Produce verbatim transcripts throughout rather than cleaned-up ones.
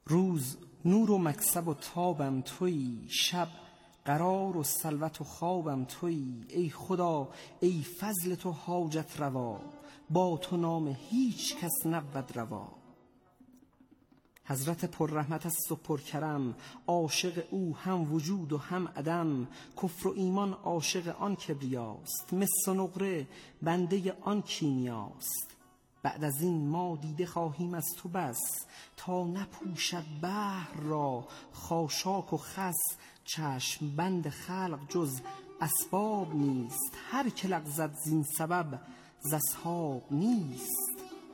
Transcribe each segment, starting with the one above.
روز نور و مکسب و تابم تویی، شب قرار و سلوت و خوابم تویی. ای خدا ای فضل تو حاجت روا، با تو نام هیچ کس نبود روا. حضرت پر رحمت است و پر کرم، عاشق او هم وجود و هم عدم. کفر و ایمان عاشق آن کبریاست، مس و نقره بنده آن کیمیاست. بعد از این ما دیده خواهیم از تو بس، تا نپوشد بحر را خاشاک و خس. چشم بند خلق جز اسباب نیست، هر که لغزد زین سبب ز اصحاب نیست.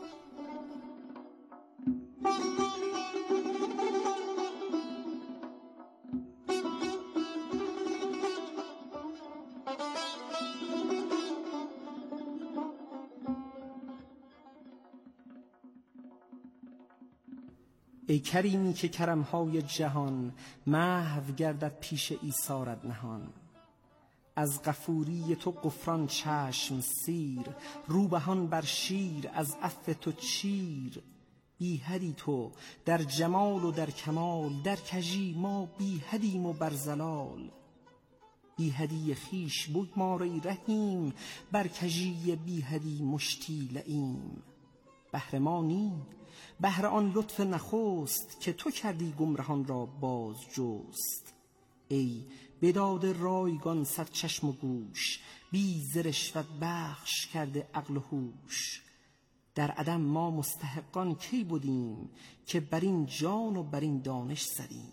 ای کریمی که کرمهای جهان، محو گردد پیش ایثارت نهان. از غفوری تو غفران چشم سیر، روبهان بر شیر از عفو تو چیر. بی حدی تو در جمال و در کمال، در کژی ما بی حدیم و بر زلال. بی حدی خویش بگمار ای رحیم، بر کژی بی حدی مشتی لییم. بهر ما نی بهر آن لطف نخست، که تو کردی گمرهان را باز جست. ای بداد رایگان صد چشم و گوش، بی ز رشوت بخش کرده عقل و هوش. در عدم ما مستحقان کی بودیم، که بر این جان و بر این دانش زدیم.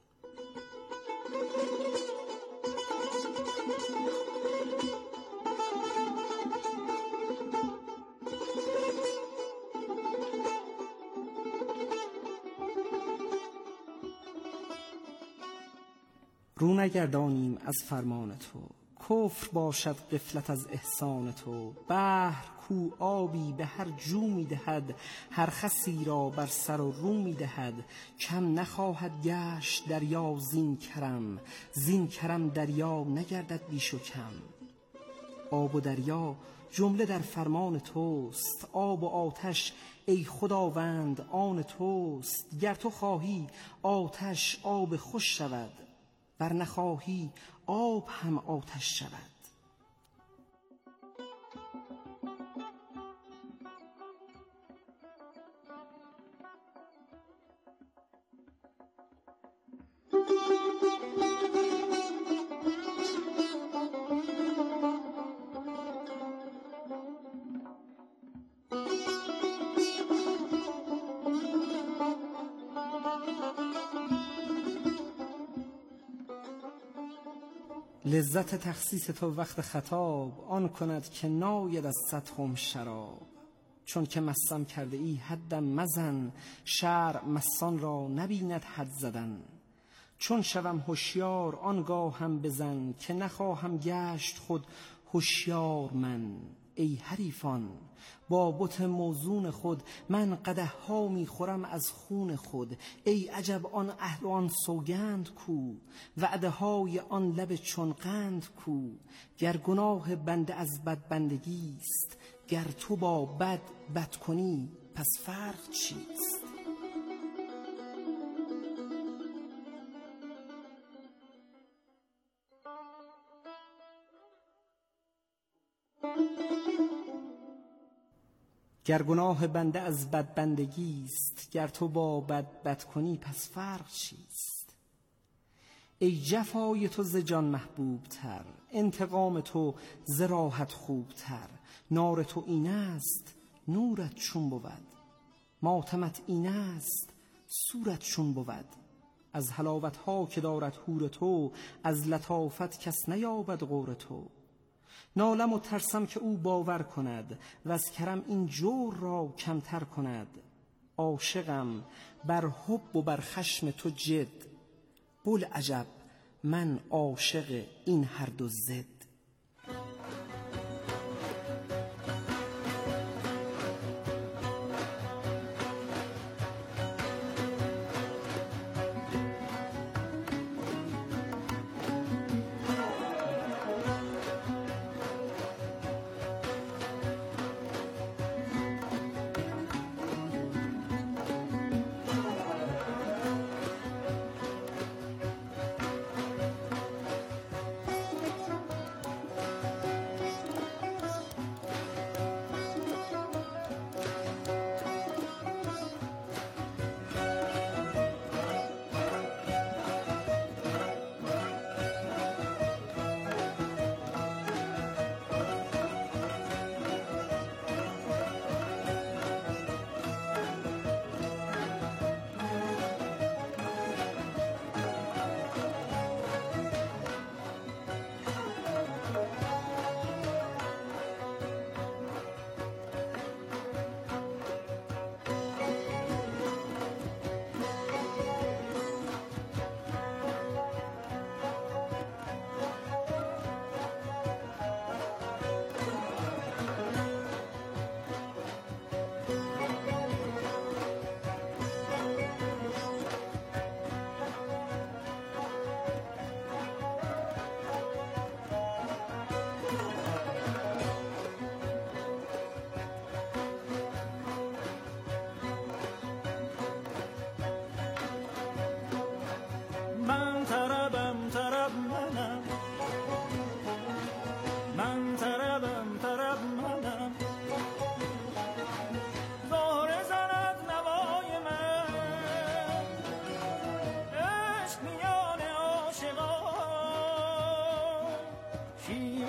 رو نگردانیم از فرمان تو، کفر باشد غفلت از احسان تو. بحر کو آبی به هر جو می دهد، هر خسی را بر سر و رو می دهد. کم نخواهد گشت دریا زین کرم، زین کرم دریا نگردد بیش و کم. آب و دریا جمله در فرمان توست، آب و آتش ای خداوند آن توست. گر تو خواهی آتش آب خوش شود، ور نخواهی آب هم آتش شود. لذت تخصیص تو وقت خطاب، آن کند که ناید از صد خم شراب. چون که مستم کرده ای حدم مزن، شرع مستان را نبیند حد زدن. چون شوم هوشیار آنگاه هم بزن، که نخواهم گشت خود هوشیار من. ای حریفان با بت موزون خود، من قدح ها می خورم از خون خود. ای عجب آن عهد و آن سوگند کو، وعده های آن لب چون قند کو. گر گناه بنده از بد بندگی است، گر تو با بد بد کنی پس فرق چیست؟ گر گناه بنده از بد بندگی است، گر تو با بد بد کنی پس فرق چیست؟ ای جفای تو ز جان محبوب تر، انتقام تو ز راحت خوب تر. نار تو این است نورت چون بود، ماتمت این است سورت چون بود. از حلاوت ها که دارد حور تو، از لطافت کس نیابد غور تو. نالم و ترسم که او باور کند، و از کرم این جور را کمتر کند. عاشقم بر حب و بر خشم تو جد، بل عجب من عاشق این هر دو ضد.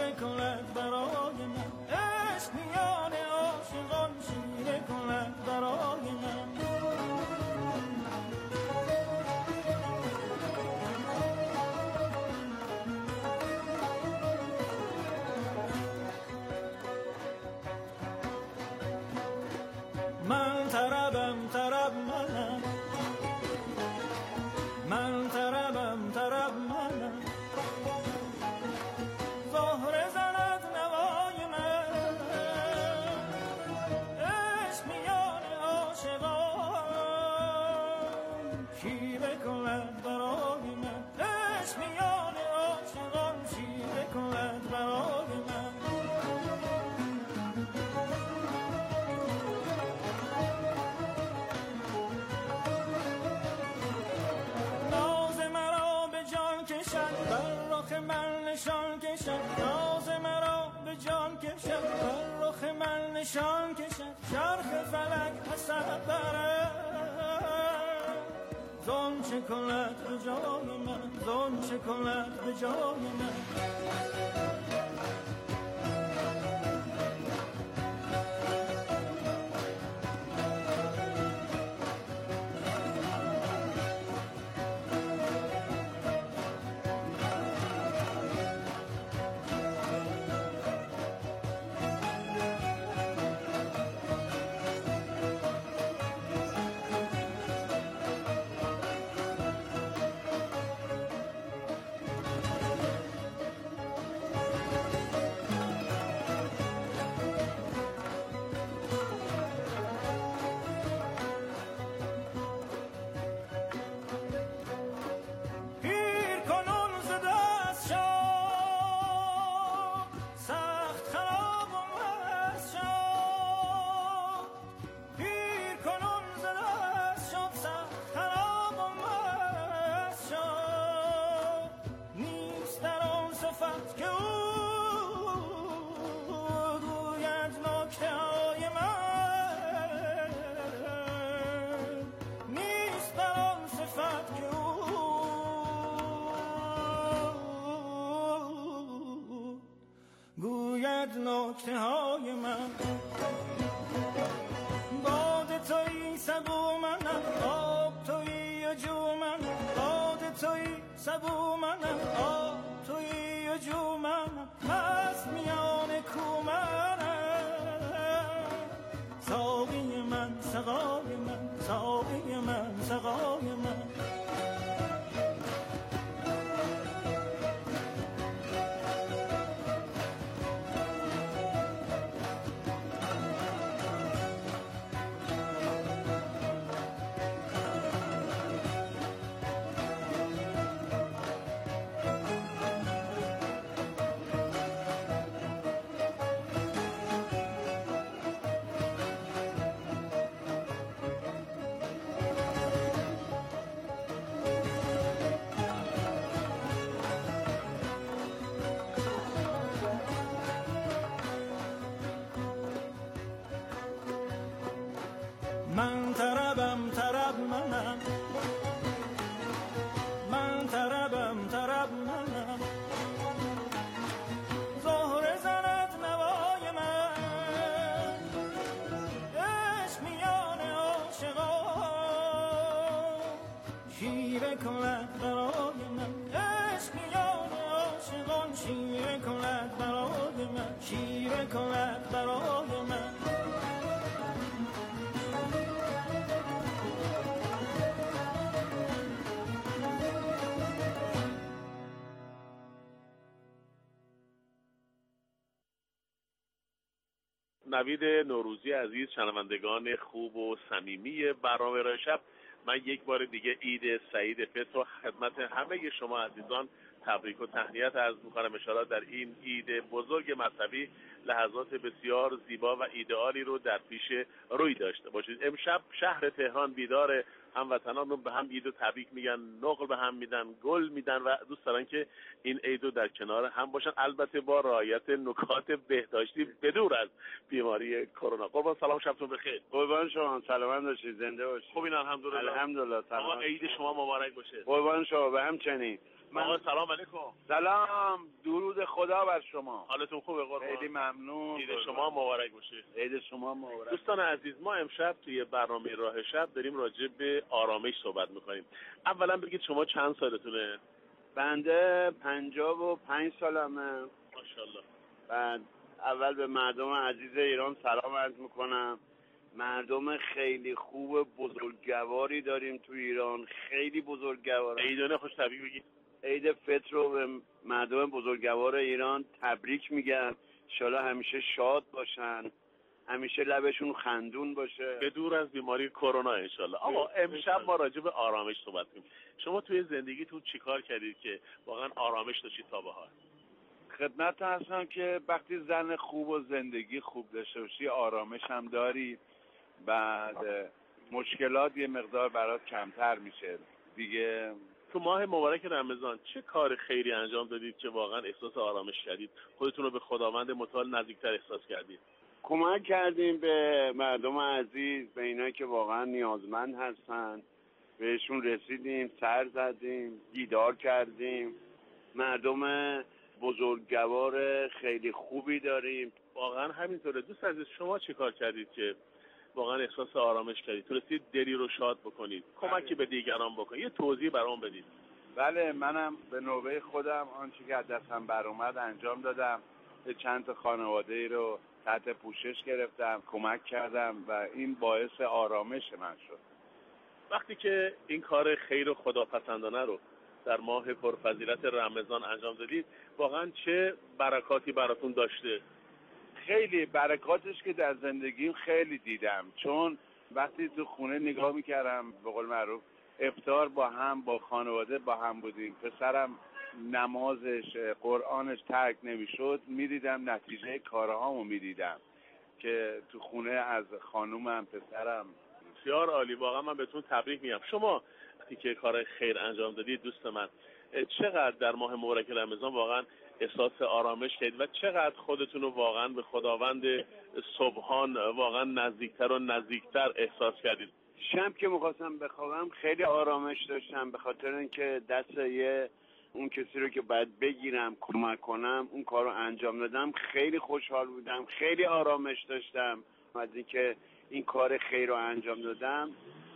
شیره کند برای من، عشق میان عاشقان شیره کند برای من. من طربم طرب منم، من طربم طرب منم، زهره زند نوای من، عشق میان عاشقان شیره کند برای من، عشق میان عاشقان شیره کند برای من. ناز مرا به جان کشد، بر رخ من نشان کشد، چرخ فلک حسب برد، زون چه کند به جای من، زون چه کند به جای من. نکته های من، باد تویی سبو منم، آب تویی و جو منم، باد تویی سبو منم، آب تویی و جو منم، مست میان کو منم، ساقی من سقای من، ساقی من سقای من. من طربم طرب منم، من طربم طرب منم، زهره زند نوای من، عشق میان عاشقان شیره کند برای من، عشق میان عاشقان شیره کند برای من، شیره کند برای من. نوید نوروزی عزیز، شنوندگان خوب و صمیمی برنامه را شب، من یک بار دیگه عید سعید فطر رو خدمت همه شما عزیزان تبریک و تهنیت عرض می‌کنم. ان شاءالله در این عید بزرگ مذهبی لحظات بسیار زیبا و ایدئالی رو در پیش روی داشته باشید. امشب شهر تهران بیدار، هموطنان به هم عید و تبریک میگن، نقل به هم میدن، گل میدن و دوست دارن که این عید رو در کنار هم باشن، البته با رعایت نکات بهداشتی بدور از بیماری کرونا. قربان سلام، شبتون بخیر. قربان شما، سلامت باشید، زنده باشید. خوبین؟ الحمدلله. الحمدلله. سلام. عید شما مبارک باشه. قربان شما، به همچنین. آقا سلام علیکم. سلام، درود خدا بر شما. حالتون خوبه قربان؟ خیلی ممنون. عید شما مبارک باشه. عید شما مبارک. دوستان عزیز، ما امشب توی برنامه راه شب داریم راجع به آرامش صحبت میکنیم. اولا بگید شما چند سالتونه؟ بنده پنجاه و پنج سالمه. ماشاءالله. بعد اول به مردم عزیز ایران سلام عرض میکنم. مردم خیلی خوب بزرگواری داریم تو ایران، خیلی بزرگوار. عیدانه خوش تبریک بگید. عید فطر رو به مردم بزرگوار ایران تبریک میگم. انشالله همیشه شاد باشن، همیشه لبشون خندون باشه، به دور از بیماری کرونا انشالله. آقا امشب ما راجع به آرامش صحبت کنیم. شما توی زندگیتون چیکار کردید که واقعا آرامش داشتید تا به حال؟ خدمت هستم که وقتی زن خوب و زندگی خوب داشته باشی آرامش هم داری، بعد مشکلات یه مقدار برات کمتر میشه دیگه. تو ماه مبارک رمضان چه کار خیری انجام دادید که واقعا احساس آرامش کردید، خودتون رو به خداوند متعال نزدیکتر احساس کردید؟ کمک کردیم به مردم عزیز، به اینایی که واقعا نیازمند هستن، بهشون رسیدیم، سر زدیم، دیدار کردیم. مردم بزرگوار خیلی خوبی داریم. واقعا همینطوره. دوست عزیز، شما چه کار کردید که واقعا احساس آرامش کردید، تونستید دلی رو شاد بکنید، کمکی به دیگران بکنید؟ یه توضیح برام بدید. بله، منم به نوبه خودم آنچه که از دستم بر اومد انجام دادم. به چند تا خانواده ای رو تحت پوشش گرفتم، کمک کردم و این باعث آرامش من شد. وقتی که این کار خیر و خداپسندانه رو در ماه پرفضیلت رمضان انجام دادید، واقعا چه برکاتی براتون داشته؟ خیلی برکاتش که در زندگیم خیلی دیدم، چون وقتی تو خونه نگاه میکردم به قول معروف افطار با هم با خانواده با هم بودیم، پسرم نمازش قرآنش ترک نمیشد، میدیدم نتیجه کارهامو میدیدم که تو خونه از خانومم پسرم. بسیار عالی، واقعا من بهتون تبریک میگم. شما وقتی که کار خیر انجام دادید دوست من، چقدر در ماه مبارک رمضان واقعا احساس آرامش کردید و چقدر خودتون رو واقعا به خداوند سبحان واقعا نزدیکتر و نزدیکتر احساس کردید؟ شب که می‌خواستم بخوابم خیلی آرامش داشتم، به خاطر اینکه دست یه اون کسی رو که باید بگیرم کمک کنم اون کار رو انجام دادم. خیلی خوشحال بودم، خیلی آرامش داشتم از اینکه این کار خیر رو انجام دادم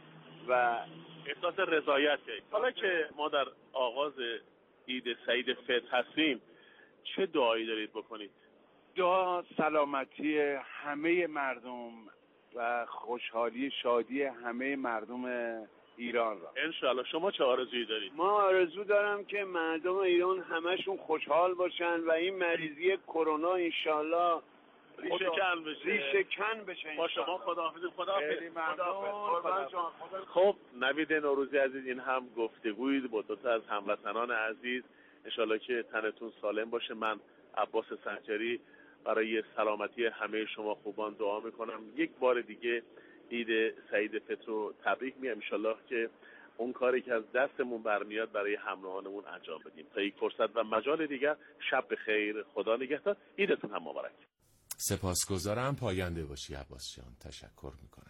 و احساس رضایت کردید. حالا که ما در آغاز عید سعید فطر هستیم، چه دعایی دارید بکنید؟ دعا سلامتی همه مردم و خوشحالی شادی همه مردم ایران را انشاءالله. شما چه آرزویی دارید؟ ما آرزو دارم که مردم ایران همشون خوشحال باشن و این مریضی کرونا انشاءالله ریشه کن بشه. ریشه کن بشه. با شما خداحافظ. خداحافظ. خیلی ممنون. خب نوید نوروزی عزیز، این هم گفتگویی با دو تا از هموطنان عزیز. انشالله که تنتون سالم باشه. من عباس سنجری برای سلامتی همه شما خوبان دعا میکنم. یک بار دیگه عید سعید فطر رو تبریک میگم. انشالله که اون کاری که از دستمون برمیاد برای همراهانمون انجام بدیم. تا یک فرصت و مجال دیگر، شب بخیر، خدا نگهدار، عیدتون هم مبارک. سپاسگزارم. پاینده باشی عباس جان. تشکر میکنم.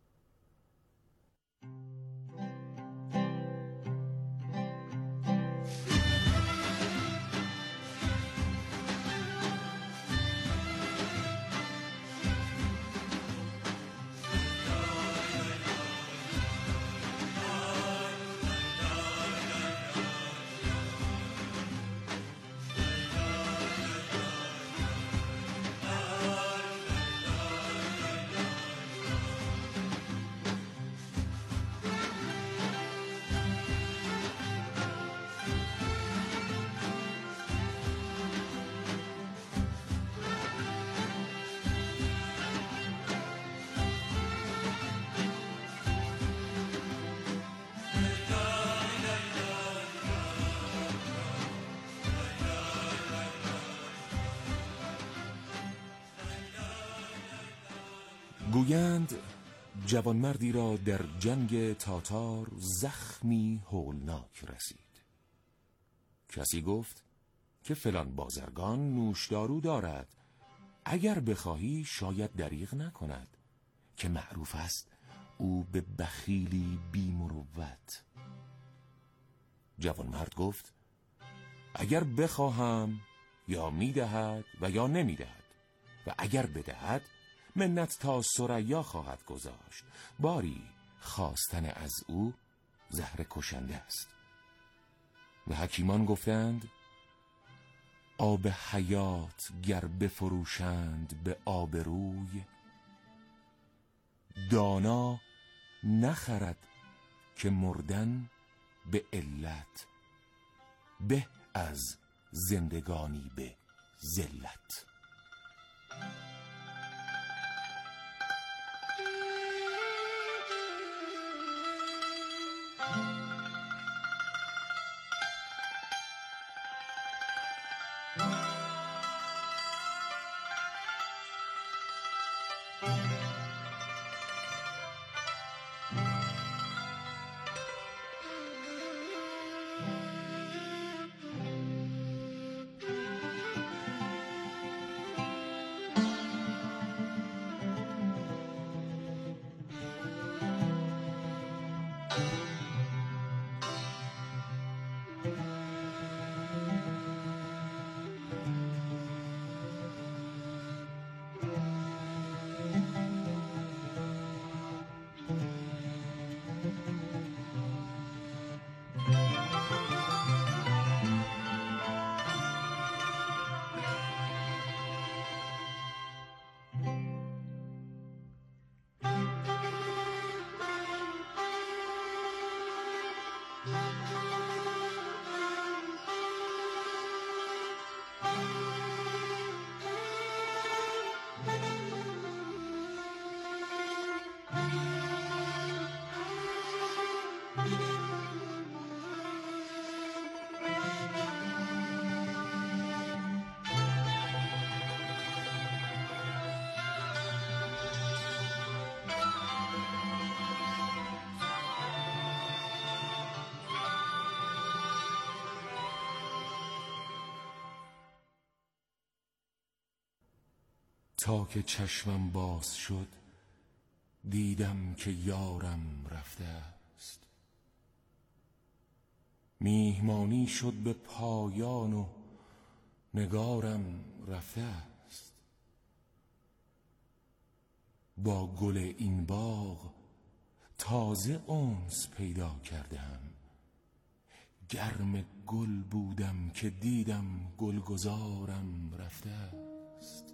گویند جوانمردی را در جنگ تاتار زخمی هولناک رسید. کسی گفت که فلان بازرگان نوشدارو دارد، اگر بخواهی شاید دریغ نکند، که معروف است او به بخیلی بی مروت. جوانمرد گفت اگر بخواهم یا میدهد و یا نمیدهد و اگر بدهد منت تا ثریا خواهد گذاشت. باری خواستن از او زهر کشنده است. و حکیمان گفتند آب حیات گر بفروشند به آب روی، دانا نخرد که مردن به علت، به از زندگانی به ذلت. تا که چشمم باز شد دیدم که یارم رفته است. میهمانی شد به پایان و نگارم رفته است. با گل این باغ تازه انس پیدا کردم. گرم گل بودم که دیدم گلگزارم رفته است.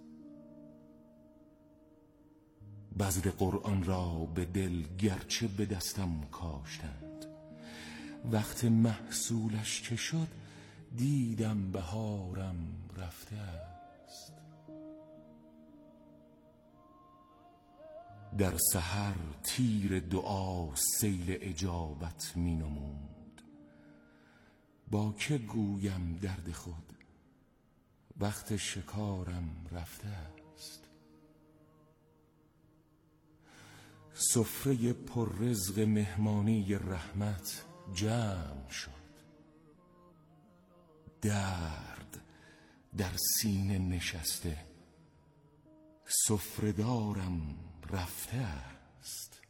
بذر قرآن را به دل گرچه به دستم کاشتند، وقت محصولش که شد دیدم بهارم رفته است. در سحر تیر دعا سیل اجابت می نمود. با که گویم درد خود وقت شکارم رفته است. سفره پر رزق مهمانی رحمت جمع شد. درد در سینه نشسته سفره دارم رفته است.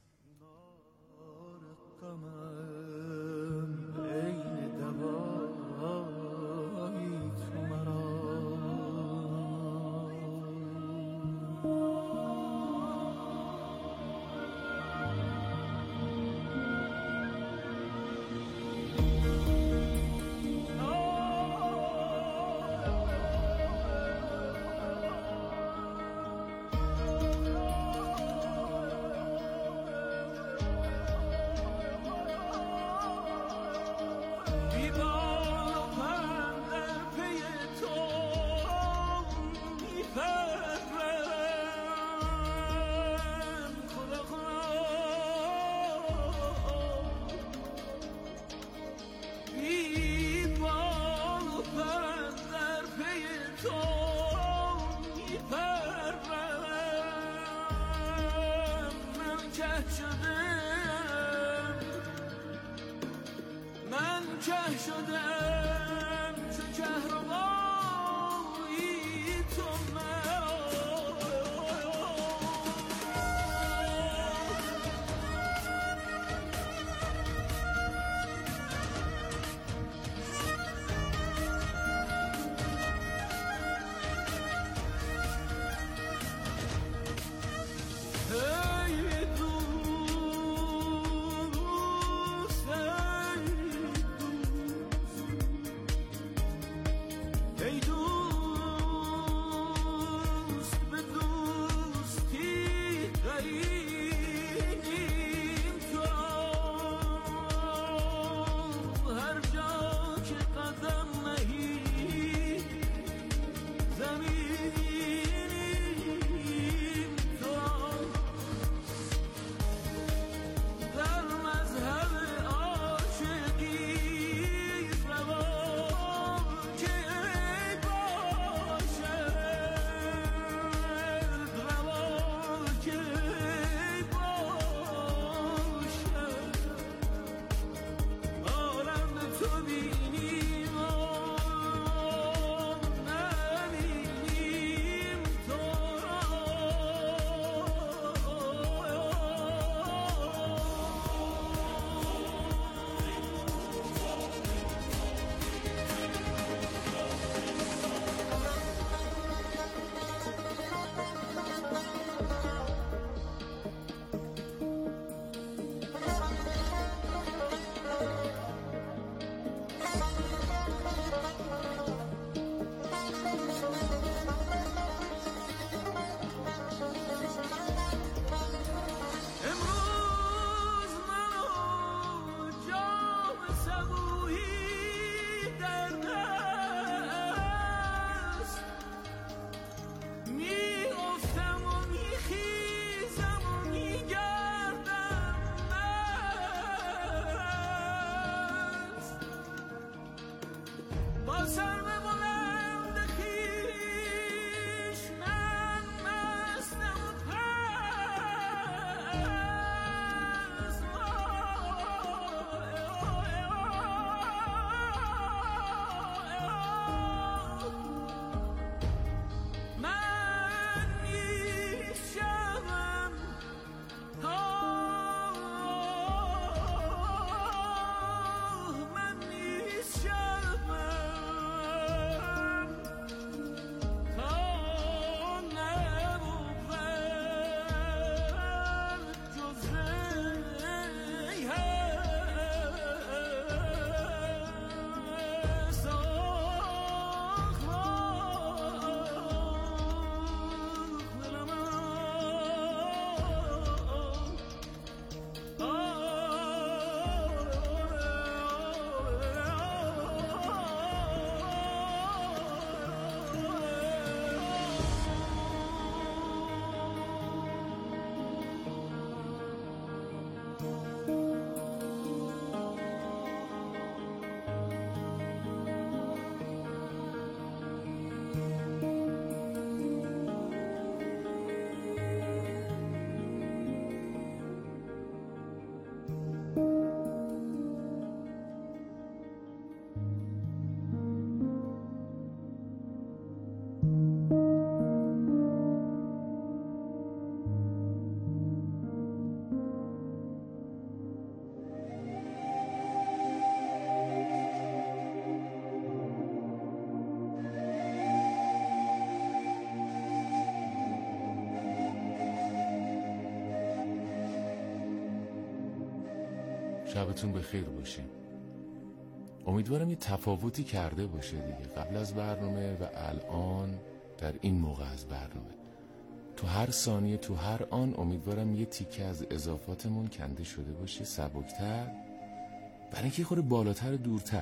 شبتون بخیر باشه. امیدوارم یه تفاوتی کرده باشه دیگه، قبل از برنامه و الان در این موقع از برنامه. تو هر ثانیه، تو هر آن امیدوارم یه تیکه از اضافاتمون کنده شده باشه، سبکتر، برای اینکه خود بالاتر و دورتر.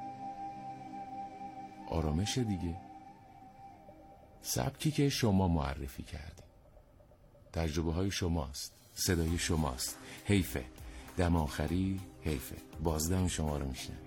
آرامش دیگه، سبکی که شما معرفی کردی، تجربه های شماست، صدای شماست. حیفه دم آخری، حیفه بازدم شما رو میشنم.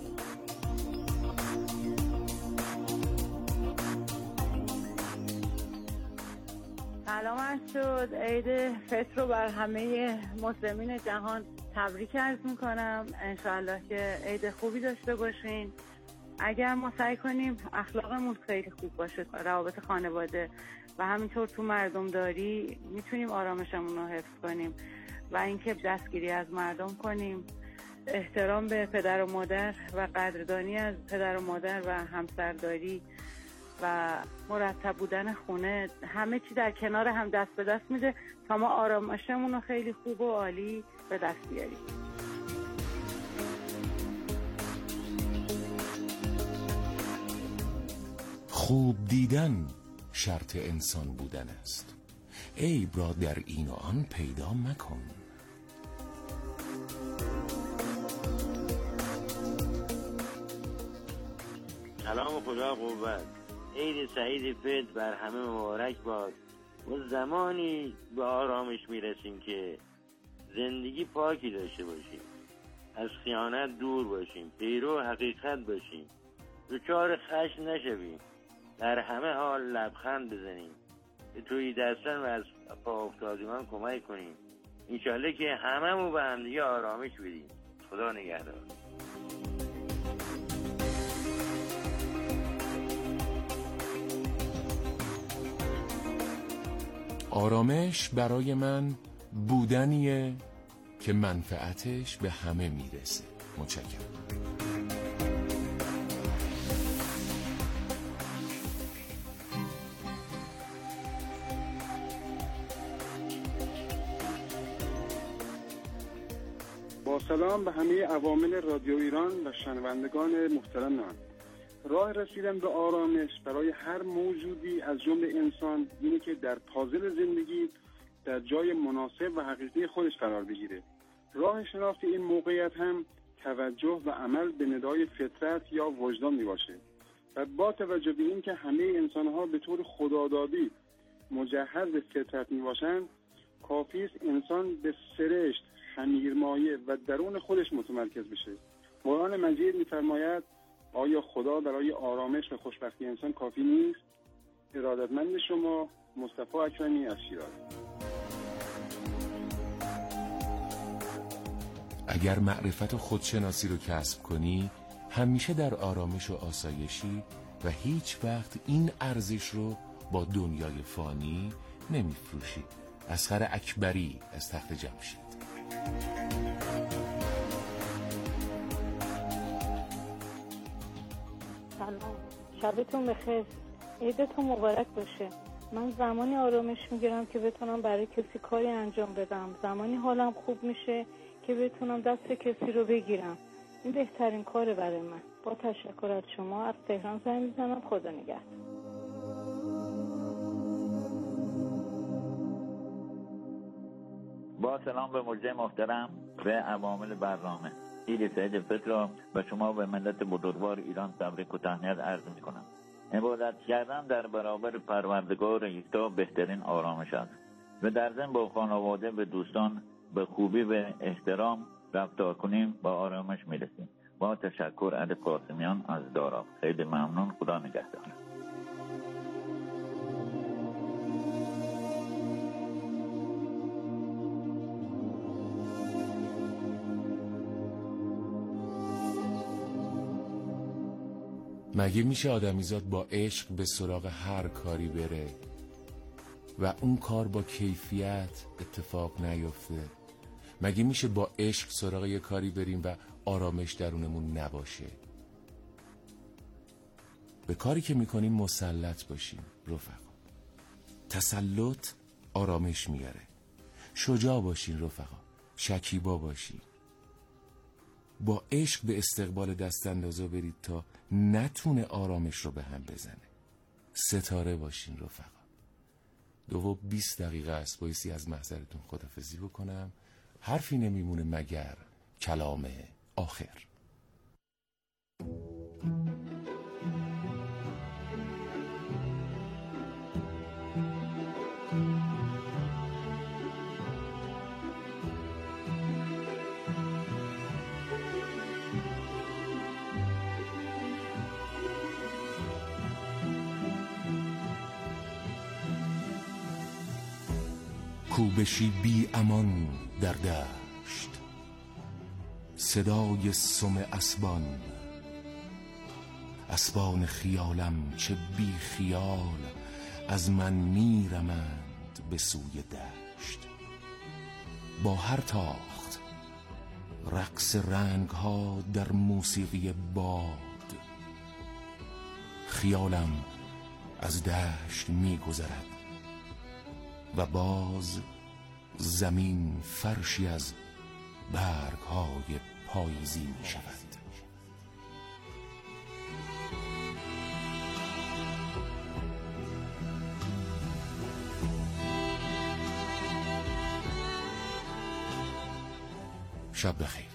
سلام عرض شد. عید فطر رو بر همه مسلمین جهان تبریک عرض میکنم. انشاءالله که عید خوبی داشته باشین. اگر ما سعی کنیم اخلاقمون خیلی خوب باشه، روابط خانواده و همینطور تو مردم داری، میتونیم آرامشمون رو حفظ کنیم و اینکه دستگیری از مردم کنیم، احترام به پدر و مادر و قدردانی از پدر و مادر و همسرداری و مرتب بودن خونه، همه چی در کنار هم دست به دست میده تا ما آرامشمون رو خیلی خوب و عالی به دست بیاریم. خوب دیدن شرط انسان بودن است، عیب را در این و آن پیدا مکن. سلام و خدا قوت. عید سعید فطر بر همه مبارک باد. و زمانی به آرامش میرسیم که زندگی پاکی داشته باشیم، از خیانت دور باشیم، پیرو حقیقت باشیم، دچار خشم نشویم، در همه حال لبخند بزنیم، به توی دستن و از پا افتادگان کمک کنیم. انشالله که هممون به هم دیگه آرامش بدیم. خدا نگهدار. آرامش برای من بودنیه که منفعتش به همه میرسه. متشکرم. با سلام به همه عوامل رادیو ایران و شنوندگان محترم من. راه رسیدن به آرامش برای هر موجودی از جمله انسان اینه که در پازل زندگی در جای مناسب و حقیقی خودش قرار بگیره. راه شناخت این موقعیت هم توجه و عمل به ندای فطرت یا وجدان می باشه و با توجه به این که همه انسان‌ها به طور خدادادی مجهز به فطرت می باشند، کافی است انسان به سرشت، خمیرمایه و درون خودش متمرکز بشه. قرآن مجید می‌فرماید آیا خدا برای آرامش و خوشبختی انسان کافی نیست؟ ارادتمند شما، مصطفی اکرمی از شیراز. اگر معرفت و خودشناسی رو کسب کنی، همیشه در آرامش و آسایشی و هیچ وقت این ارزش رو با دنیای فانی نمیفروشی. اصغر اکبری از تخت جمشید. سلام، شبتون بخیر، عیدتون مبارک باشه. من زمانی آرامش میگیرم که بتونم برای کسی کاری انجام بدم، زمانی حالم خوب میشه که بتونم دست کسی رو بگیرم. این بهترین کاره برای من. با تشکر از شما. از تهران زنگ میزنم. خدا نگهدار. با سلام به مجری محترم و عوامل برنامه. عید سعید فطر را به شما و ملت بزرگوار ایران تبریک و تهنیت عرض می‌کنم. عبادت کردن در برابر پروردگار یکتا بهترین آرامش است و در ضمن با خانواده و دوستان به خوبی و احترام رفتار کنیم با آرامش میرسیم. با تشکر. علی قاسمیان از دارا. خیلی ممنون. خدا نگهدار. مگه میشه آدمیزاد با عشق به سراغ هر کاری بره و اون کار با کیفیت اتفاق نیفته؟ مگه میشه با عشق سراغ یه کاری بریم و آرامش درونمون نباشه؟ به کاری که میکنیم مسلط باشیم رفقا. تسلط آرامش میاره. شجاع باشین رفقا، شکیبا باشین. با عشق به استقبال دست اندازه برید تا نتونه آرامش رو به هم بزنه. ستاره باشین رفقا. دو و بیست دقیقه است بایستی از محضرتون خداحافظی بکنم. حرفی نمیمونه مگر کلام آخر. کوبشی بی امان در دشت، صدای سم اسبان، اسبان خیالم چه بی خیال از من میرمند به سوی دشت. با هر تاخت رقص رنگ ها در موسیقی باد، خیالم از دشت میگذرد و باز زمین فرشی از برگ های پاییزی می شود. شب بخیر.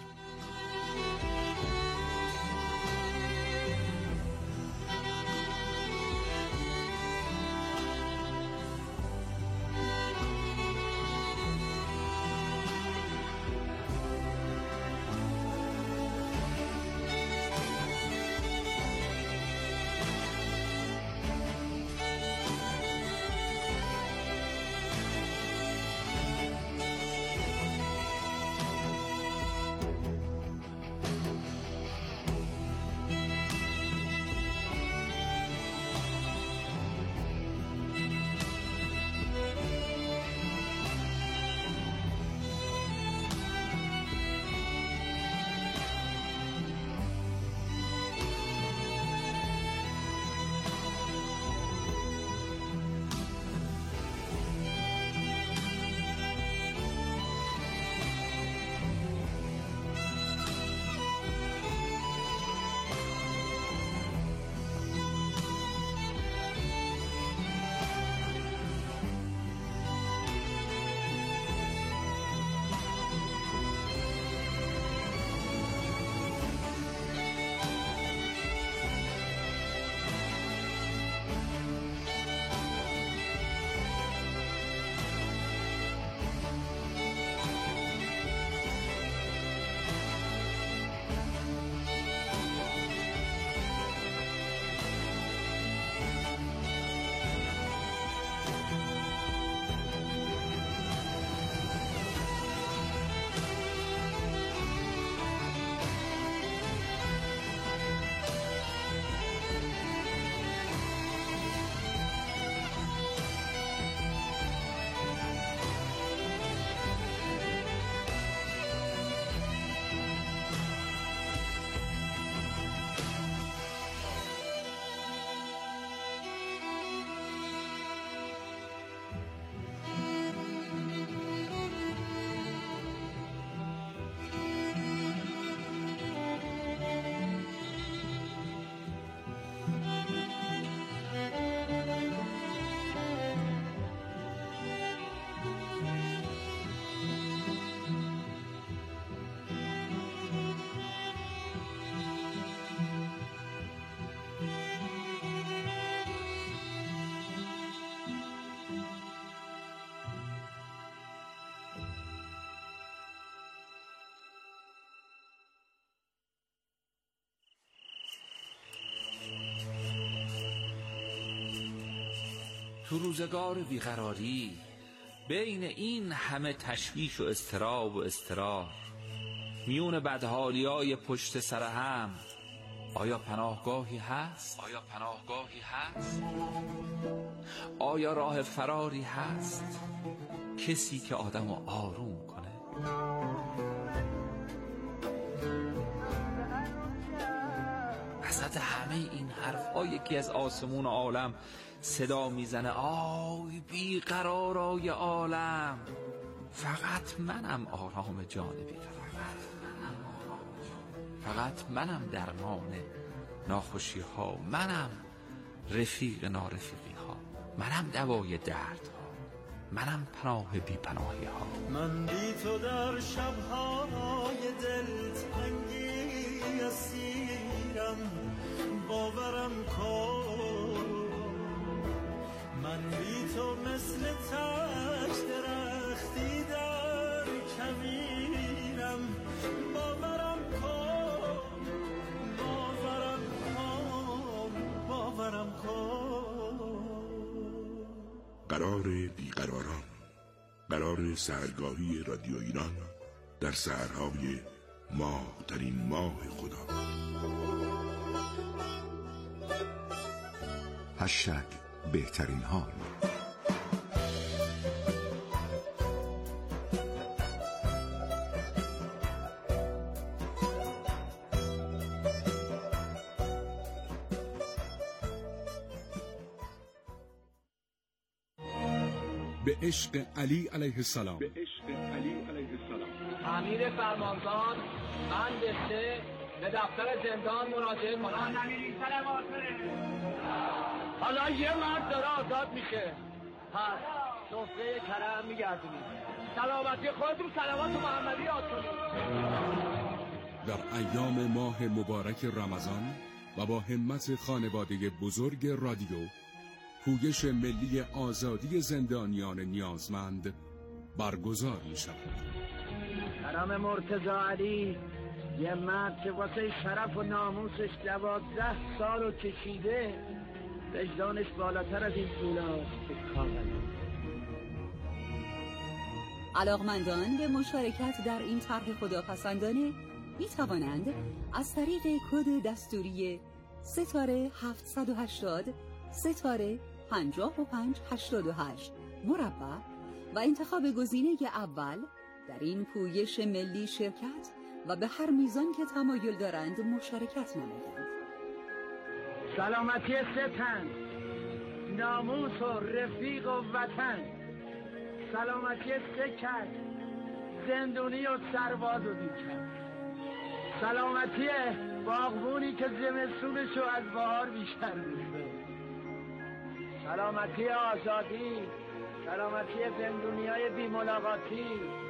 تو روزگار بیقراری بین این همه تشویش و اضطراب و اضطرار، میون بدحالی های پشت سر هم، آیا پناهگاهی هست؟ آیا پناهگاهی هست؟ آیا راه فراری هست؟ کسی که آدمو آروم کنه؟ وسط همه این حرف‌ها یکی از آسمون عالم صدا میزنه: آی بیقرارای عالم، فقط منم آرام جان بیقرار. فقط منم درمان ناخوشی ها، منم رفیق نارفیقی ها، منم دوای درد ها، منم پناه بی پناهی ها. من بی تو در شبهای دلتنگی اسیرم، باورم کن. من بی تو مثل تک درختی در کویرم، باورم کن، باورم کن، باورم کن. قرار بیقراران، قرار سحرگاهی رادیو ایران در سحرهای ماه در این ماه خدا. هشتگ بهترین حال. به عشق علی علیه السلام. به عشق علی علیه السلام. امیر فرمانزاد من دسته به دفتر زندان مراجعه کنم. حالا یه مرد داره آزاد میشه، پس سفره کرم میگردونید. سلامتی خودتون صلوات محمدی یاد کنید. در ایام ماه مبارک رمضان و با همت خانواده بزرگ رادیو، پویش ملی آزادی زندانیان نیازمند برگزار می شود. کرم مرتضی علی، یه مرد که واسه شرف و ناموسش دوازده سال رو کشیده، وجدانش بالاتر از این پولاست که کامل. علاقمندان به مشارکت در این طرح خداپسندانه می توانند از طریق کد دستوری ستاره هفتصد و هشتاد ستاره پنجاه و پنج هشتاد و هشت مربع و انتخاب گزینه اول در این پویش ملی شرکت و به هر میزان که تمایل دارند مشارکت نمایند. سلامتی ستن، ناموس و رفیق و وطن، سلامتی سکت، زندونی و سرباز و بیکن، سلامتی باغبونی که زمستونشو از بهار بیشتر میشه، سلامتی آزادی، سلامتی زندونیای بی ملاقاتی.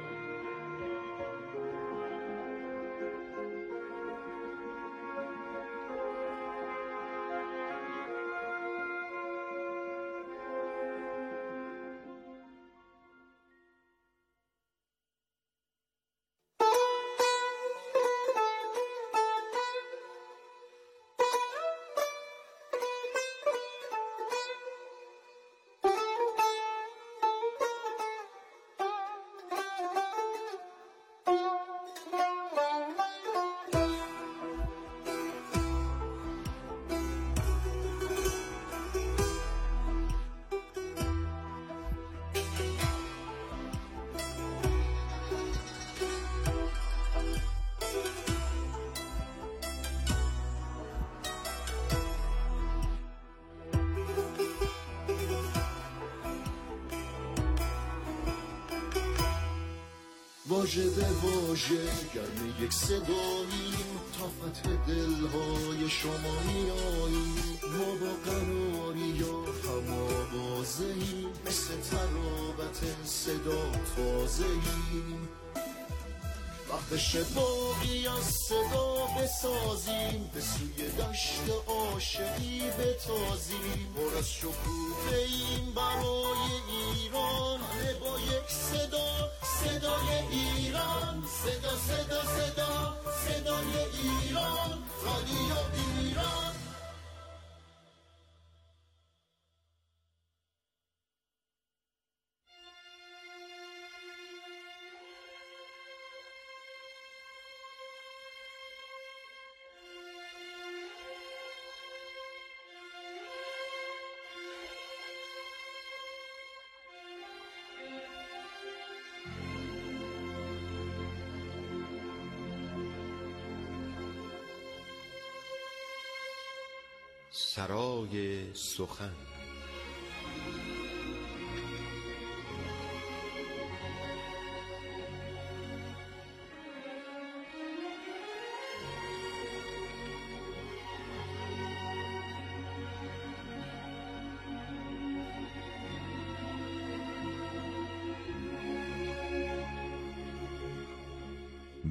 واژه به واژه گرم یک صداییم، تا فتح دلهای شما میاییم. ما با قراری یا هم آوازه‌ایم، مثل ترابت صدا تازه‌ایم. وقتش باقی از صدا بسازیم، به سوی دشت عاشقی بتازیم. پر از شکوفه‌ایم برای ایران، همه با یک صدا، صدای ایران. صدا صدا صدا صدای ایران، رادیو ایران. سرای سخن.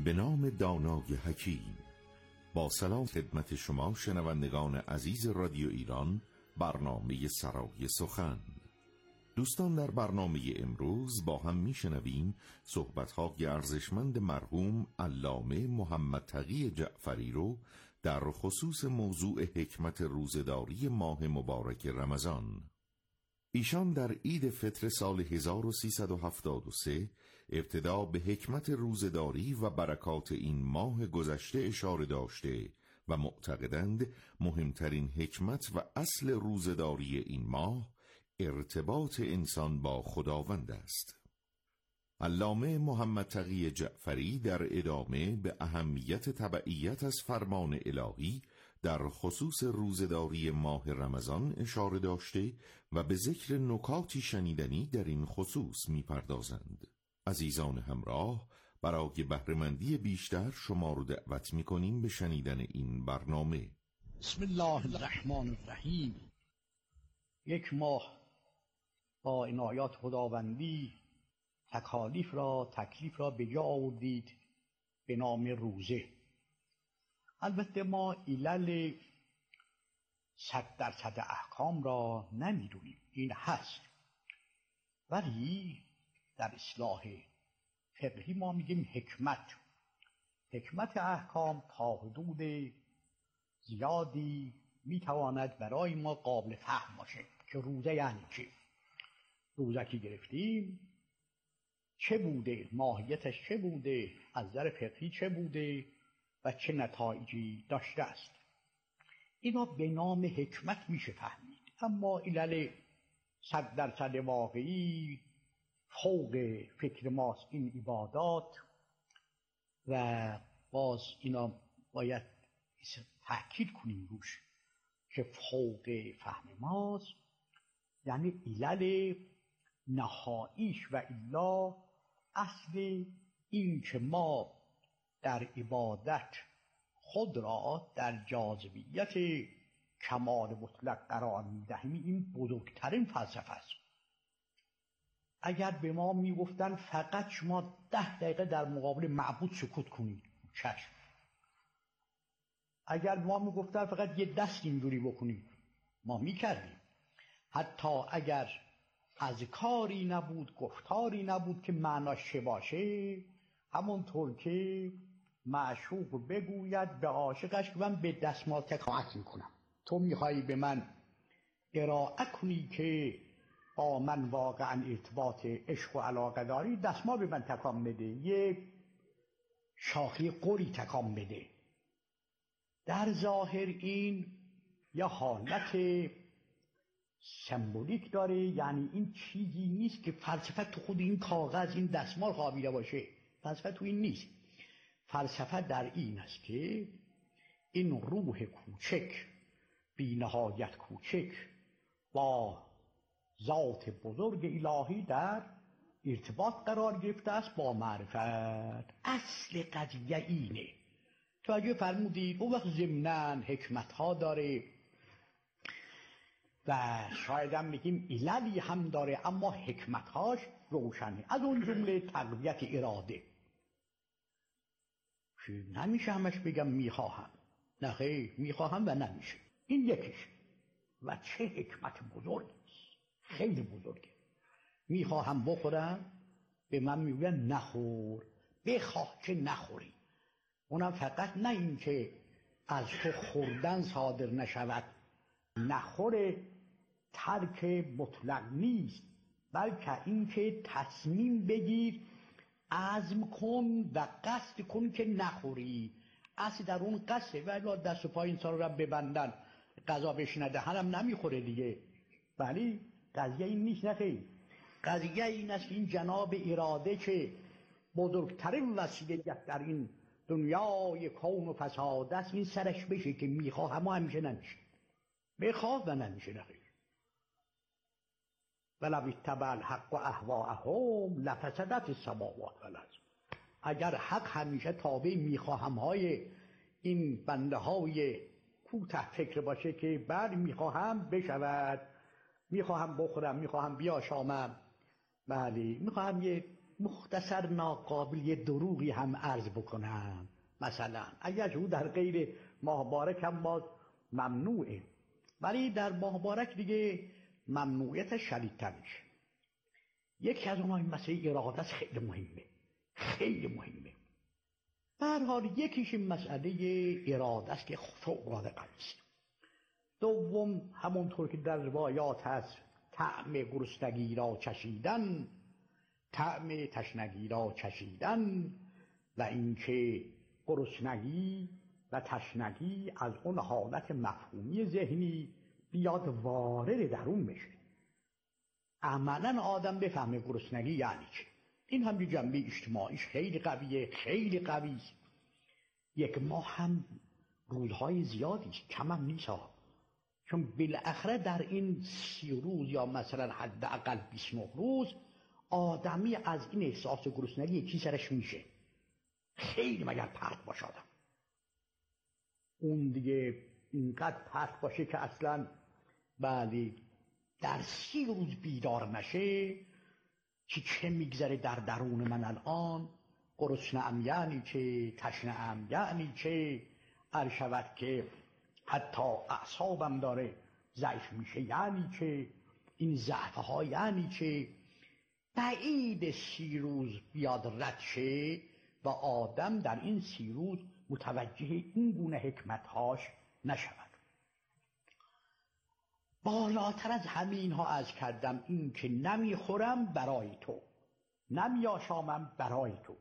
به نام دانای حکیم. با سلام خدمت شما شنوندگان عزیز رادیو ایران، برنامه سرای سخن. دوستان، در برنامه امروز با هم میشنویم صحبت‌های ارزشمند مرحوم علامه محمد تقی جعفری رو در خصوص موضوع حکمت روزداری ماه مبارک رمضان. ایشان در عید فطر سال هزار و سیصد و هفتاد و سه ابتدا به حکمت روزداری و برکات این ماه گذشته اشاره داشته و معتقدند مهمترین حکمت و اصل روزداری این ماه ارتباط انسان با خداوند است. علامه محمد تقی جعفری در ادامه به اهمیت تبعیت از فرمان الهی در خصوص روزداری ماه رمضان اشاره داشته و به ذکر نکاتی شنیدنی در این خصوص می‌پردازند. عزیزان همراه، برای بهره‌مندی بیشتر شما رو دعوت می‌کنیم به شنیدن این برنامه. بسم الله الرحمن الرحیم. یک ماه با عنایات خداوندی تکالیف را تکلیف را به جا آوردید به نام روزه. البته ما علل صد درصد احکام را نمیدونیم، این هست، ولی در اصطلاح فقهی ما میگیم حکمت. حکمت احکام تا حدود زیادی میتواند برای ما قابل فهم باشه که روزه یعنی چی. روزه که گرفتیم چه بوده، ماهیتش چه بوده، از نظر فقهی چه بوده و چه نتایجی داشته است. اینا به نام حکمت میشه فهمید. اما علل صد درصد واقعی فوق فکر ماست این عبادات و باز اینا باید تأکید کنیم روش که فوق فهم ماست، یعنی علل نهاییش و الا اصل این که ما در عبادت خود را در جاذبیت کمال مطلق قرار میدهیم، این بزرگترین فلسفه است. اگر به ما میگفتن فقط شما ده دقیقه در مقابل معبود سکوت کنید، چشم. اگر به ما میگفتن فقط یه دست اینجوری بکنید، ما میکردیم. حتی اگر اذکاری نبود، گفتاری نبود که معناش چه باشه، همونطور که معشوق بگوید به عاشقش که من به دستمال تکامت میکنم، تو میخوایی به من ارائه کنی که با من واقعا ارتباط عشق و علاقه داری، دستمال به من تکام بده، یه شاخی قری تکام بده. در ظاهر این یا حالت سمبولیک داره، یعنی این چیزی نیست که فلسفه تو خود این کاغذ این دستمال خوابیده باشه. فلسفه تو این نیست. فلسفه در این است که این روح کوچک بی نهایت کوچک با ذات بزرگ الهی در ارتباط قرار گرفته است با معرفت. اصل قضیه اینه. توجه فرمودید؟ اون وقت ضمناً حکمت ها داره و شاید هم بگیم عللی هم داره، اما حکمتهاش روشنه. از اون جمله تقویت اراده. نمیشه همش بگم میخواهم، نه خیر، میخواهم و نمیشه. این یکیش. و چه حکمت بزرگی، خیلی بزرگه. میخواهم بخورم، به من میگن نخور، بخواه که نخوری. اونم فقط نه این که از تو خوردن صادر نشود، نخور ترک مطلق نیست، بلکه این که تصمیم بگیر، عزم کن و قصد کن که نخوری. اصل در اون قصده، ولی دست و پای انسان رو ببندن غذا بهش ندهن هم نمیخوره دیگه. ولی قضیه این نیست، نخیر. قضیه این است که این جناب اراده که بزرگترین وسیله در این دنیای کون و فساد است، این سرش بشه که میخواه، اما همیشه نمیشه. بخواه و نمیشه، نخیر. ولو اتبع الحق اهواءهم لفسدت السماوات والارض. اگر حق همیشه تابع میخواهم های این بنده های کوته فکر باشه که بعد میخواهم بشود، میخواهم بخورم، میخواهم بیاشامم، بله، میخواهم یه مختصر ناقابل دروغی هم عرض بکنم. مثلا اگر او در غیر ماه مبارک هم باز ممنوعه، ولی در ماه مبارک دیگه ممنوعیت شدیدتر میشه. یکی از اونها این مسئله اراده است، خیلی مهمه، خیلی مهمه. به هر حال یکیش این مسئله اراده است که فوق‌العاده قوی است. دوم همونطور که در روایات هست طعم گرسنگی را چشیدن، طعم تشنگی را چشیدن، و اینکه گرسنگی و تشنگی از اون حالت مفهومی ذهنی بیاد وارد درون بشه، عملاً آدم بفهمه گرسنگی یعنی چه. این هم جنبه اجتماعیش خیلی قویه، خیلی قوی است. یک ماه هم روزهای زیادی است، کم هم نیست ها. چون بالاخره در این سی روز یا مثلا حداقل بیست و نه روز آدمی از این احساس گرسنگی یکی سرش میشه، خیلی مگر پرت باشه آدم. اون دیگه اینقدر پرت باشه که اصلا بله در سی روز بیدار نشه که چه میگذره در درون من الان، گرسنه‌ام یعنی چه، تشنه‌ام یعنی چه، عرض شود که حتی اعصابم داره ضعیف میشه یعنی چه، این ضعف‌ها یعنی چه. بعید سی روز بیاد رد شه و آدم در این سی روز متوجه این گونه حکمت‌هاش نشود. بالاتر از همه اینها عرض کردم این که نمیخورم برای تو، نمیاشامم برای تو.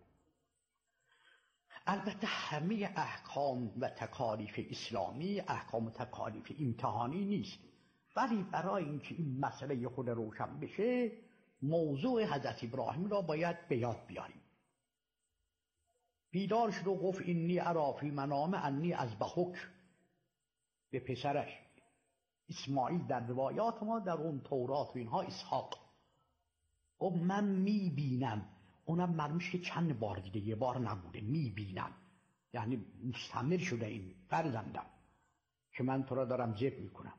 البته همه احکام و تکالیف اسلامی احکام و تکالیف امتحانی نیست، ولی برای اینکه این مسئله خود روشن بشه موضوع حضرت ابراهیم را باید به یاد بیاریم. بیدار شد و گفت اینی اری فی المنام انی اذبحک به پسرش اسماعیل. در روایات ما در اون تورات و اینها اسحاق گفت من میبینم، اونم معلومش که چند بار دیده، یه بار نبوده، میبینم یعنی مستمر شده این فرزندم که من تو را دارم ذبح میکنم.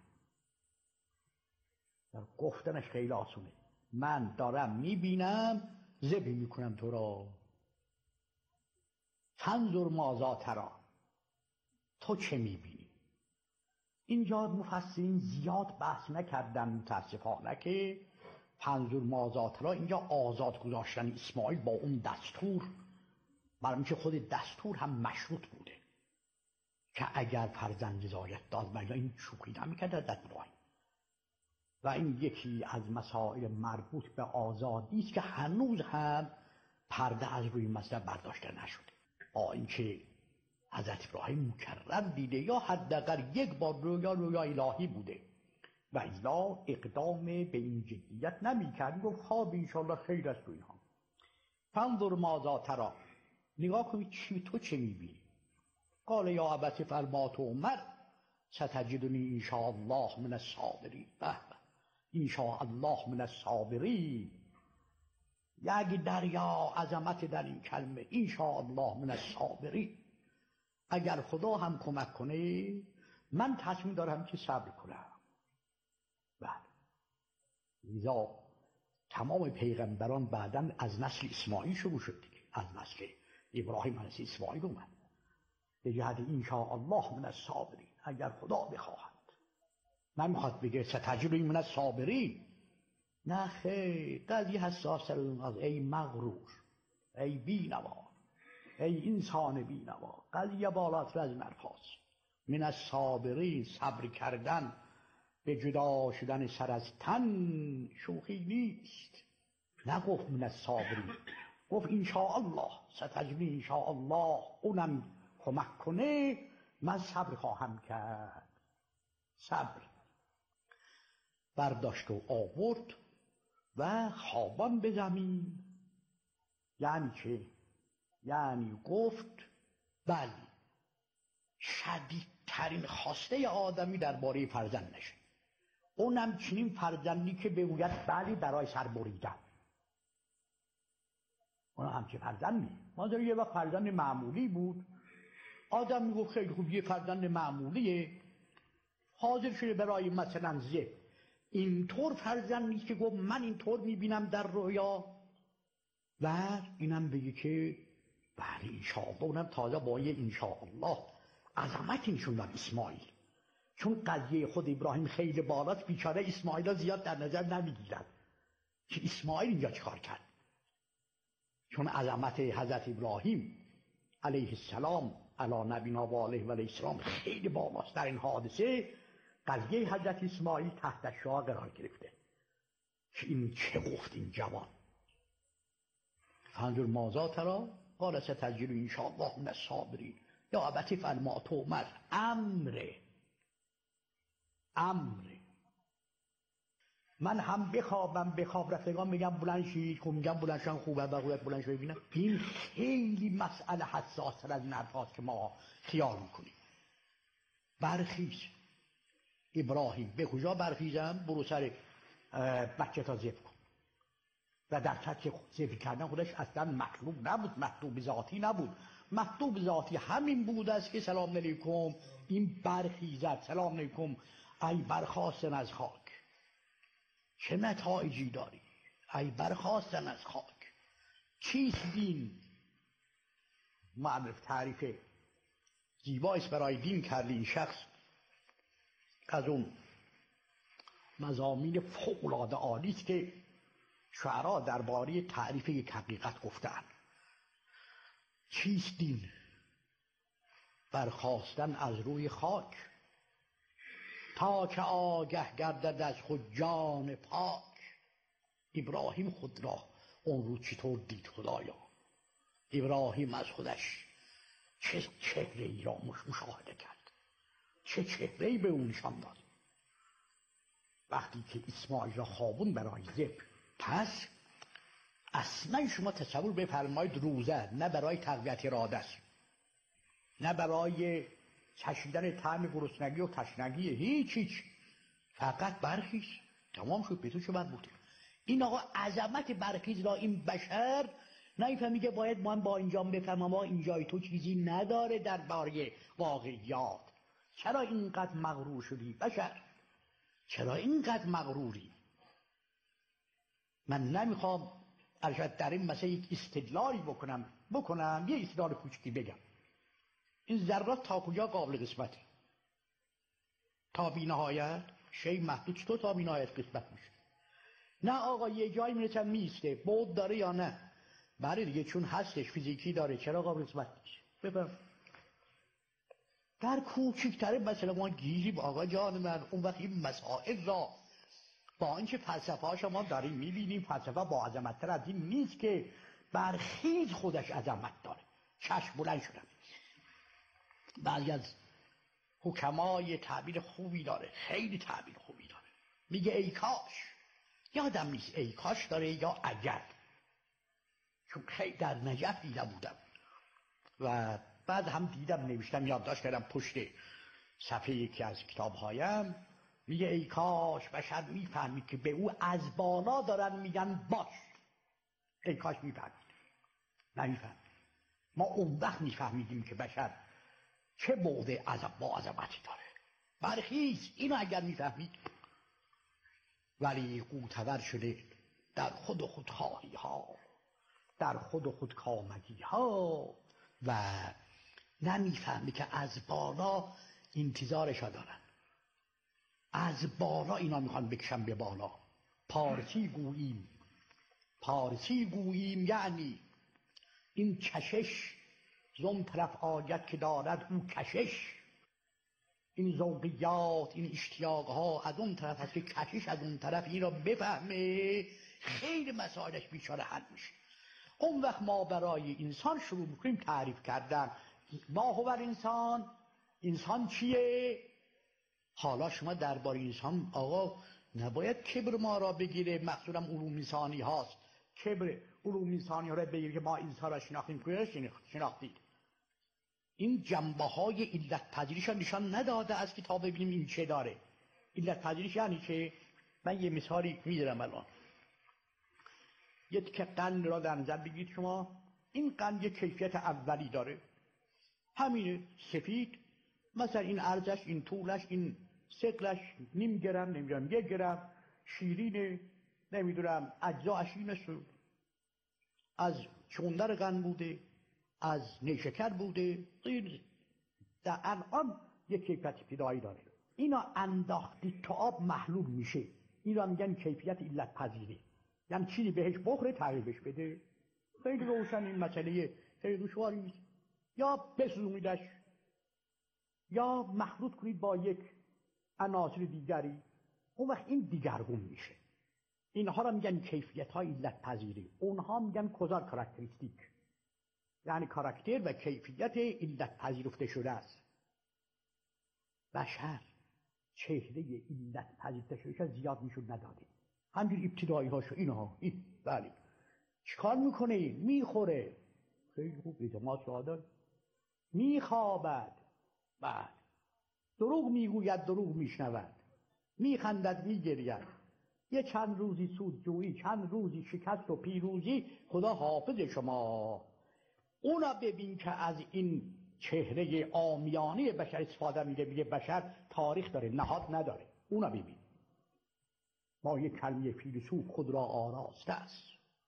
در گفتنش خیلی آسونه، من دارم میبینم ذبح میکنم تو را. فانظر ماذا تری، تو چه میبینی؟ اینجا مفسرین زیاد بحث نکردن متاسفانه که فانظر ماذا تری اینجا آزاد گذاشتن اسماعیل با اون دستور، برای که خود دستور هم مشروط بوده که اگر فرزند رضایت داد مگر این شوخی نمیکرد در ابراهیم. و این یکی از مسائل مربوط به آزادی است که هنوز هم پرده از روی مسئله برداشته نشده، با اینکه حضرت ابراهیم مکرر دیده یا حداقل یک بار رویا رویا الهی بوده و الا اقدام به این جدیت نمی‌کرد. گفت خواب انشاءالله خیر است و اینها. فانظر ماذا تری، نگاه کنید چی تو چه می‌بینی. قال یا ابت افعل ما تؤمر ستجدنی ان شاء الله من الصابرین. ان شاء الله من الصابرین، یک دریا عظمت در این کلمه ان شاء الله من الصابرین. اگر خدا هم کمک کنه من تصمیم دارم که صبر کنم. بله، لذا تمام پیغمبران بعداً از نسل اسماعیل شروع شد دیگه، از نسل ابراهیم علیه اسماعیل اومد به جهت ان شاء الله من الصابرین، اگر خدا بخواهد. نمیخواد بگه ستجدنی من الصابرین، نه خیر، قضیه حساس از ای مغرور، ای بینوا، ای انسان بینوا، قضیه بالاتر از مرخاست. من الصابرین، صبر کردن به جدا شدن سر از تن شوخی نیست. نگفت من الصابرین، گفت ان شاء الله ستجدنی ان شاء الله، اونم کمک کنه من صبر خواهم کرد. صبر برداشت و آورد و خوابان به زمین. یعنی چه؟ یعنی گفت بله شدیدترین خواسته آدمی درباره فرزند نشه، اونم چنین فرزندی که بگوید بله برای سر بریدن. اون همچه فرزندی ما داریم. یه وقت فرزند معمولی بود، آدم میگفت خیلی خوب یه فرزند معمولیه، حاضر شده برای مثلا ذبح. اینطور فرزند نیست که گفت من اینطور میبینم در رویا و اینم بگه که بله انشاءالله، اونم تازه با یه انشاءالله عظمت نشون داد اسماعیل، چون قضیه خود ابراهیم خیلی بالاست، بیچاره اسماعیل ها زیاد در نظر نمیگیرن که اسماعیل اینجا چیکار کرد، چون عظمت حضرت ابراهیم علیه السلام علی نبینا و علیه و علیه السلام خیلی بالاست. در این حادثه قضیه حضرت اسماعیل تحت شعاع قرار گرفته که این چه گفت این جوان. فانظر ماذا ترى قال ستجدنی ان شاء الله من الصابرین. یا ابتی افعل ما تؤمر. امره امره من هم بخوابم بخواب رفتگان میگم بلند شید، خب میگم بلند شدن خوبه، بقیت بلند شد ببینم. این خیلی مسئله حساس تر از این حرفاست که ما خیال میکنیم. برخیز ابراهیم، به کجا برخیزم؟ برو سر بچه تا ذبح کن. و در سطح ذبح کردن خودش اصلا مطلوب نبود، مطلوب ذاتی نبود، مطلوب ذاتی همین بود است که سلام علیکم این برخیزد، سلام علیکم ای برخواستن از خاک، چه نتایجی داری ای برخواستن از خاک. چیست دین؟ معرف تعریف زیبایست برای دین کردی این شخص از اون مضامین فوق‌العاده عالی است که شعرا درباره تعریف یک حقیقت گفتند. چیست دین؟ برخاستن از روی خاک تا که آگه گردد از خود جان پاک. ابراهیم خود را اون رو چطور دید خدایا؟ ابراهیم از خودش چه چهره ای را مشاهده کرد، چه چهره ای به اون نشان داد وقتی که اسماعیل را خوابون برای ذبح. پس اصلا شما تصور بفرمایید روزه نه برای تقویت اراده است، نه برای چشیدن طعم گرسنگی و تشنگی، هیچ هیچ، فقط برخیز، تمام شد، به تو چه مربوطه؟ این آقا عظمت برخیز را این بشر نمیفهمی که باید من با اینجام بفهمم ما اینجای تو چیزی نداره درباره واقعیات. چرا اینقدر مغرور شدی بشر؟ چرا اینقدر مغروری؟ من نمیخوام البته در این مسئله یک استدلالی بکنم بکنم یه استدلال کوچکی بگم. این ذرات تا کجا قابل قسمته؟ تا بی‌نهایت. شی محدود چطور تا بی‌نهایت قسمت میشه؟ نه آقا یه جایی میرسن میسته، بود داره یا نه؟ بله دیگه، چون هستش، فیزیکی داره، چرا قابل قسمت میشه؟ بفهم. در کوچکتره مثلا ما گیریم آقا جان من، اون وقت این مسائل را با اینکه فلسفه ها شما داریم میبینیم، فلسفه با عظمت تر از این نیست که برخیز خودش عظمت داره. چشم بلند شدن. بعضی از حکمای تعبیر خوبی داره، خیلی تعبیر خوبی داره، میگه ای کاش. یادم نیست ای کاش داره یا اگر، چون خیلی در نجف دیده بودم و بعد هم دیدم نوشتم یادداشت کردم پشت صفحه یکی از کتابهایم، میگه ای کاش بشر میفهمید که به او از بالا دارن میگن باش. ای کاش میفهمید. نمیفهم. ما اون وقت میفهمیدیم که بشر چه بعد عذاب با عظمتی داره. برخیز، اینو اگر میفهمید. ولی قوتور شده در خود و خودخواهی ها، در خود و خودکامگی ها و نمیفهمی که از بالا انتظارشا دارن. از بالا اینا میخوان بکشن به بالا. پارسی گوییم، پارسی گوییم یعنی این کشش زون طرف آید که دارد او کشش. این ذوقیات، این اشتیاقها از اون طرف هست که کشش از اون طرف این را بفهمه، خیلی مسائلش بیچاره حل میشه. اون وقت ما برای انسان شروع میکنیم تعریف کردن. ما هو انسان، انسان چیه؟ حالا شما درباره انسان آقا نباید کبر ما را بگیره، مقصودم علوم انسانی هاست. کبر علوم انسانی ها را بگیره که ما انسان را شناختیم، کجا شناختید؟ این جنبه های علت پذیریش را نشان نداده از کتاب ببینیم این چه داره. علت پذیریش یعنی که من یه مثالی میذارم الان. یه تکه قند را در نظر بگیرید شما، این قند یه کیفیت اولی داره، همینه، سفید، مثلا این عرضش، این طولش، این ثقلش نیم گرم، نمیدونم یک گرم، شیرینه، نمیدونم اجزاش اینه. از چوندر قند بوده، از نیشکر بوده. در الان یک کیفیت ابتدایی داره. اینا انداختی تو آب محلول میشه. اینا میگن کیفیت علت پذیری، یعنی چیزی بهش بخوره تغییرش بده. خیلی روشن این مسئله، خیلی دشواری نیست. یا بسوزونیدش یا مخلوط کنید با یک عناصر دیگری، اون وقت این دیگرگون میشه. اینها را میگن کیفیت های علت پذیری، اونها میگن کوزال کاراکتریستیک، یعنی کاراکتر و کیفیت علت پذیرفته شده است. بشر چهره علت پذیرفته شده زیاد میشون نداده، همجور ابتدایی هاشو اینها این بله. چیکار میکنه؟ میخوره، خیلی خوب، اعتماد شادر، میخوابد، بعد دروغ میگوید، دروغ میشنود، میخندد، میگرید، یه چند روزی سودجویی، چند روزی شکست و پیروزی، خدا حافظ شما. اونا ببین که از این چهره عامیانه بشر استفاده میده، میگه بشر تاریخ داره، نهاد نداره. اونا ببین، ما یک کلمه فیلسوف خود را آراسته است.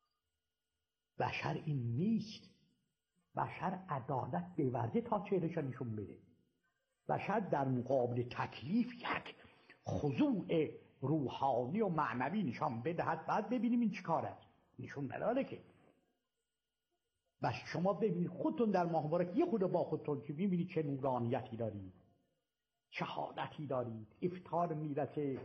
بشر این نیست. بشر عدالت بیورده تا چهرهش نشون بده. بشر در مقابل تکلیف یک خضوع روحانی و معنوی نشان بدهد، بعد ببینیم این چیکار است. نشون نداده که. بس شما ببینید خودتون در ماه مبارک یه خود با خودتون که ببینید چه نورانیتی دارید، چه حالتی دارید. افطار میرسه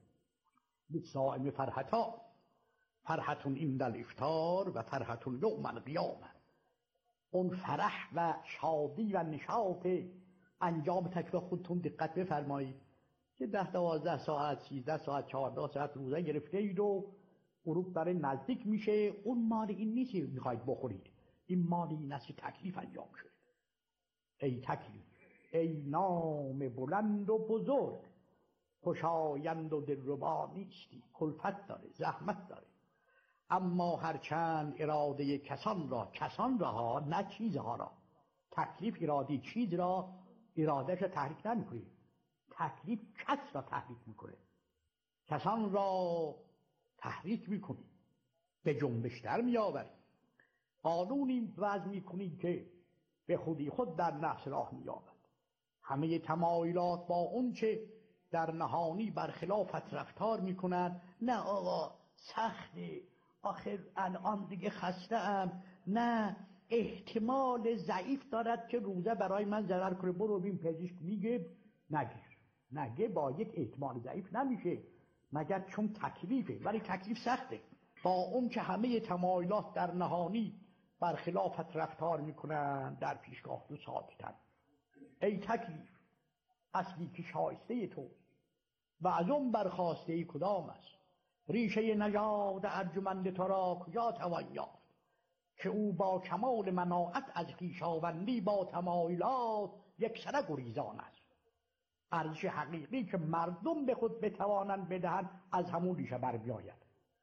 للصائم فرحتا، فرحتون عند الافطار و فرحتون یوم القیامه. اون فرح و شادی و نشاط انجام تکلیف خودتون دقت بفرمایید که ده دوازده ساعت، سیزده ساعت، چهارده ساعت روزه گرفته اید و غروب برای نزدیک میشه. اون مال این نیست میخواید بخورید، این مال این است که تکلیف انجام شده. ای تکلیف، ای نام بلند و بزرگ، خوشایند و دلربا نیستی. کلفت داره، زحمت داره، اما هرچند اراده کسان را، کسان را نه چیزها را، تکلیف اراده چیز را، ارادهش را تحریک نمی کنه. تکلیف کس را تحریک میکنه، کسان را تحریک میکنه، به جنبش در میآوری. قانونی وضع میکنی که به خودی خود در نفس راه مییابد. همه تمایلات با اون چه در نهانی برخلافت رفتار میکنن. نه آقا سخته، آخر الان دیگه خسته ام، نه احتمال ضعیف دارد که روزه برای من ضرر کنه، برو ببین پزشک میگه نگیر. نگه با یک احتمال ضعیف نمیشه، مگر چون تکلیفه. ولی تکلیف سخته، با اون که همه تمایلات در نهانی برخلافت رفتار میکنن، در پیشگاه دو ساکتن. ای تکلیف، اصلی که شایسته تو و از اون برخواسته ای کدام است؟ ریشه نژاد ارجمند تو را کجا توان یافت؟ که او با کمال مناعت از خویشاوندی با تمایلات یک سره گریزان است. ارزش حقیقی که مردم به خود بتوانند بدهند از همون ریشه بر بیاید.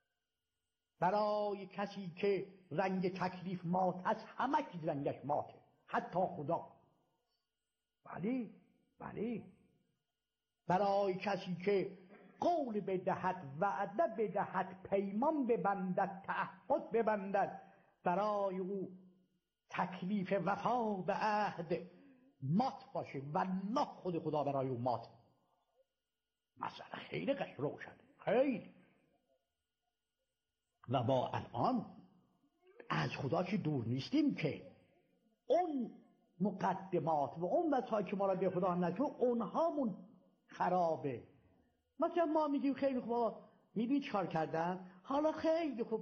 برای کسی که رنگ تکلیف مات است، همه چیز رنگش ماته، حتی خدا. بله بله. برای کسی که قول بدهد، وعده بدهد، پیمان ببندد، تعهد ببندد، برای او تکلیف وفا به عهد مات باشه، والله خود خدا برای او مات. مثلا خیلی قش روشن، خیلی. و با الان از خدا که دور نیستیم که اون مقدمات و اون وسایل که ما را به خدا نشون، اونهامون خرابه. مثلا ما میگیم خیلی خوب، میدونی چکار کردن؟ حالا خیلی خوب